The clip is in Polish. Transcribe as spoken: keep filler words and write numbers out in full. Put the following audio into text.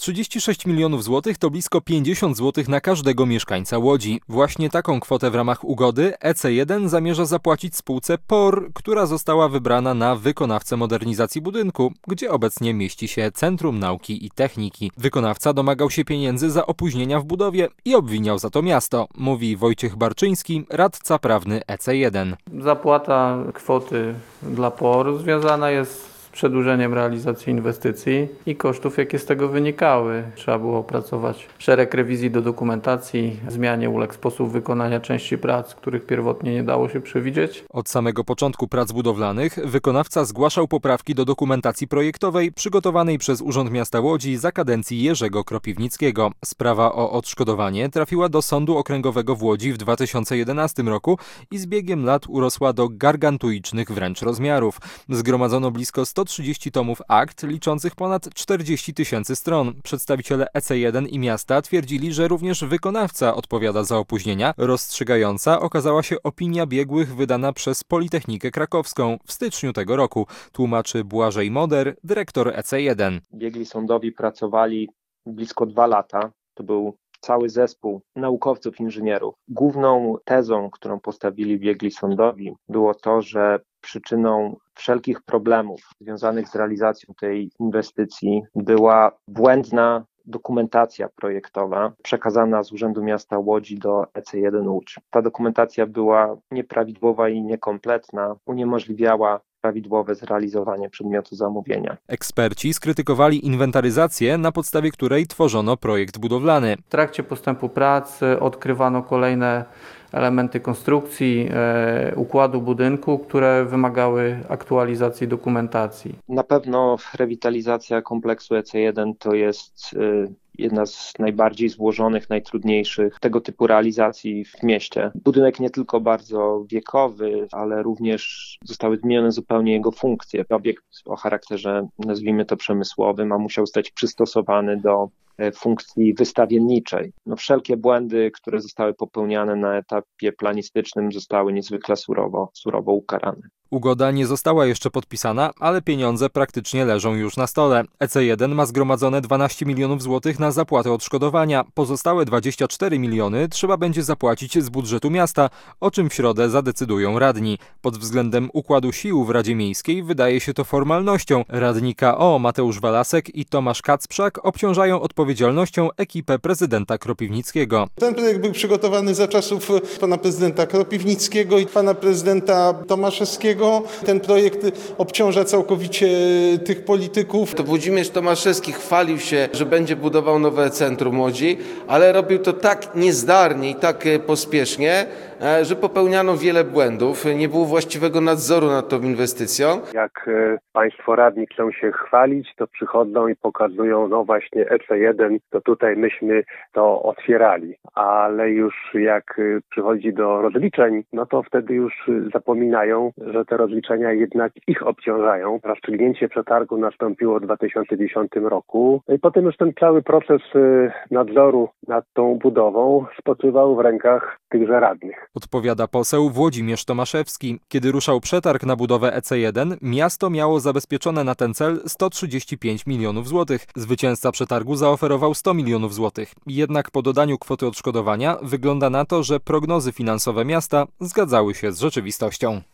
trzydzieści sześć milionów złotych to blisko pięćdziesiąt złotych na każdego mieszkańca Łodzi. Właśnie taką kwotę w ramach ugody E C jeden zamierza zapłacić spółce P O R, która została wybrana na wykonawcę modernizacji budynku, gdzie obecnie mieści się Centrum Nauki i Techniki. Wykonawca domagał się pieniędzy za opóźnienia w budowie i obwiniał za to miasto, mówi Wojciech Barczyński, radca prawny E C jeden. Zapłata kwoty dla P O R związana jest z przedłużeniem realizacji inwestycji i kosztów, jakie z tego wynikały. Trzeba było opracować szereg rewizji do dokumentacji, zmianie uległ sposób wykonania części prac, których pierwotnie nie dało się przewidzieć. Od samego początku prac budowlanych wykonawca zgłaszał poprawki do dokumentacji projektowej przygotowanej przez Urząd Miasta Łodzi za kadencji Jerzego Kropiwnickiego. Sprawa o odszkodowanie trafiła do Sądu Okręgowego w Łodzi w dwa tysiące jedenastym roku i z biegiem lat urosła do gargantuicznych wręcz rozmiarów. Zgromadzono blisko sto trzydzieści tomów akt liczących ponad czterdzieści tysięcy stron. Przedstawiciele E C jeden i miasta twierdzili, że również wykonawca odpowiada za opóźnienia. Rozstrzygająca okazała się opinia biegłych wydana przez Politechnikę Krakowską w styczniu tego roku, tłumaczy Błażej Moder, dyrektor E C jeden. Biegli sądowi pracowali blisko dwa lata. To był cały zespół naukowców, inżynierów. Główną tezą, którą postawili biegli sądowi, było to, że przyczyną wszelkich problemów związanych z realizacją tej inwestycji była błędna dokumentacja projektowa przekazana z Urzędu Miasta Łodzi do E C jeden Łódź. Ta dokumentacja była nieprawidłowa i niekompletna, uniemożliwiała prawidłowe zrealizowanie przedmiotu zamówienia. Eksperci skrytykowali inwentaryzację, na podstawie której tworzono projekt budowlany. W trakcie postępu prac odkrywano kolejne elementy konstrukcji, e, układu budynku, które wymagały aktualizacji dokumentacji. Na pewno rewitalizacja kompleksu E C jeden to jest y, jedna z najbardziej złożonych, najtrudniejszych tego typu realizacji w mieście. Budynek nie tylko bardzo wiekowy, ale również zostały zmienione zupełnie jego funkcje. Obiekt o charakterze, nazwijmy to przemysłowym, a musiał zostać przystosowany do funkcji wystawienniczej. No, wszelkie błędy, które zostały popełniane na etapie planistycznym, zostały niezwykle surowo, surowo ukarane. Ugoda nie została jeszcze podpisana, ale pieniądze praktycznie leżą już na stole. E C jeden ma zgromadzone dwanaście milionów złotych na zapłatę odszkodowania. Pozostałe dwadzieścia cztery miliony trzeba będzie zapłacić z budżetu miasta, o czym w środę zadecydują radni. Pod względem układu sił w Radzie Miejskiej wydaje się to formalnością. Radni K O Mateusz Walasek i Tomasz Kacprzak obciążają odpowiedzialnością ekipę prezydenta Kropiwnickiego. Ten projekt był przygotowany za czasów pana prezydenta Kropiwnickiego i pana prezydenta Tomaszewskiego. Ten projekt obciąża całkowicie tych polityków. To Włodzimierz Tomaszewski chwalił się, że będzie budował nowe centrum Łodzi, ale robił to tak niezdarnie i tak pospiesznie, że popełniano wiele błędów. Nie było właściwego nadzoru nad tą inwestycją. Jak państwo radni chcą się chwalić, to przychodzą i pokazują, no właśnie E C jeden, to tutaj myśmy to otwierali. Ale już jak przychodzi do rozliczeń, no to wtedy już zapominają, że te rozliczenia jednak ich obciążają. Rozstrzygnięcie przetargu nastąpiło w dwa tysiące dziesiątym roku. I potem już ten cały proces nadzoru nad tą budową spoczywał w rękach tychże radnych. Odpowiada poseł Włodzimierz Tomaszewski. Kiedy ruszał przetarg na budowę E C jeden, miasto miało zabezpieczone na ten cel sto trzydzieści pięć milionów złotych. Zwycięzca przetargu zaoferował sto milionów złotych. Jednak po dodaniu kwoty odszkodowania wygląda na to, że prognozy finansowe miasta zgadzały się z rzeczywistością.